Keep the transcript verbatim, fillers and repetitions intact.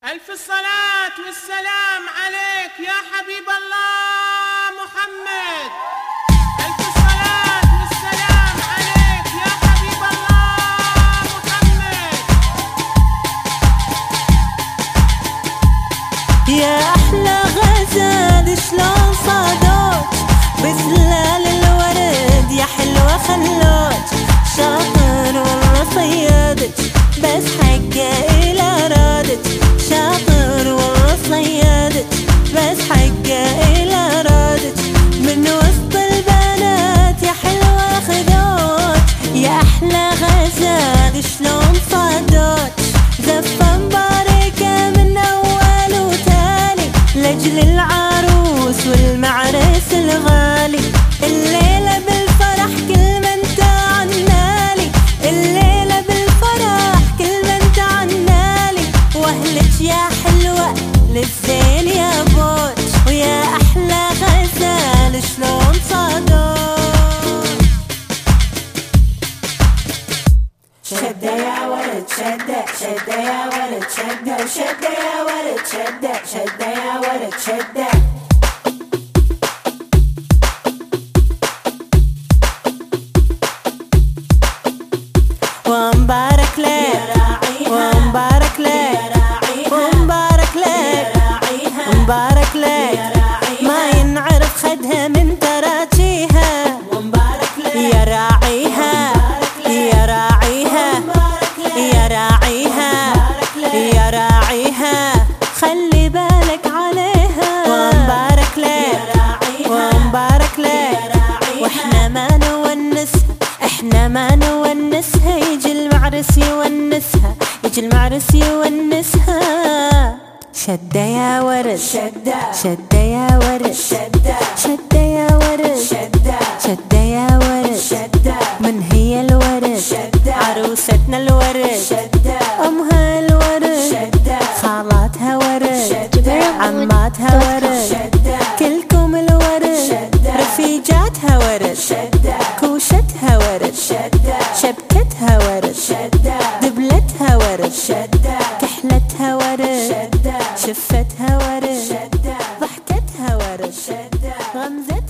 ألف الصلاة والسلام عليك يا حبيب الله محمد. ألف الصلاة والسلام عليك يا حبيب الله محمد. يا أحلى غزال شلون صادوك بسلال الورد يا حلوة خلوك شاطر والله صيادك بس حقه إلى رادك شاطر والله صيادك بس حقه إلى رادك من وسط البنات يا حلوة خذوك يا أحلى غزال شلون صادوك زفة مباركة من أول وتالي لأجل العروس والمعرس الغالي الليلة بالفرح كل من تعنالي الليلة بالفرح كل من تعنالي واهلك يا حلوة للزين يا بوج ويا أحلى غزال شلون صادوك. شدة يا ولد شدة شدة يا ولد شدة وشدة يا ولد شدة شدة يا ولد شدة ومبارك لك ومبارك لك ومبارك لك ومبارك لك ما ينعرف خدها من تراجيها يا راعيها يا راعيها يا راعيها يا راعيها خلي بالك عليها ومبارك لك ومبارك لك واحنا ما نونسها احنا ما نونسها يجي المعرس يونسها يجي المعرس يونسها. شدة يا ورد شدة شدة يا ورد شدة شدة يا ورد شدة شدة يا ورد شدة من هي الورد شدة عروستنا الورد شدة أمها الورد شدة خالاتها ورد شدة عماتها ورد شدة كلكم الورد شدة رفيجاتها ورد شدة كوشتها ورد شدة شبكتها ورد شدة دبلتها ورد شدة كحلتها ورد شدة شفتها ورد شدة ضحكتها ورد شدة غمزتها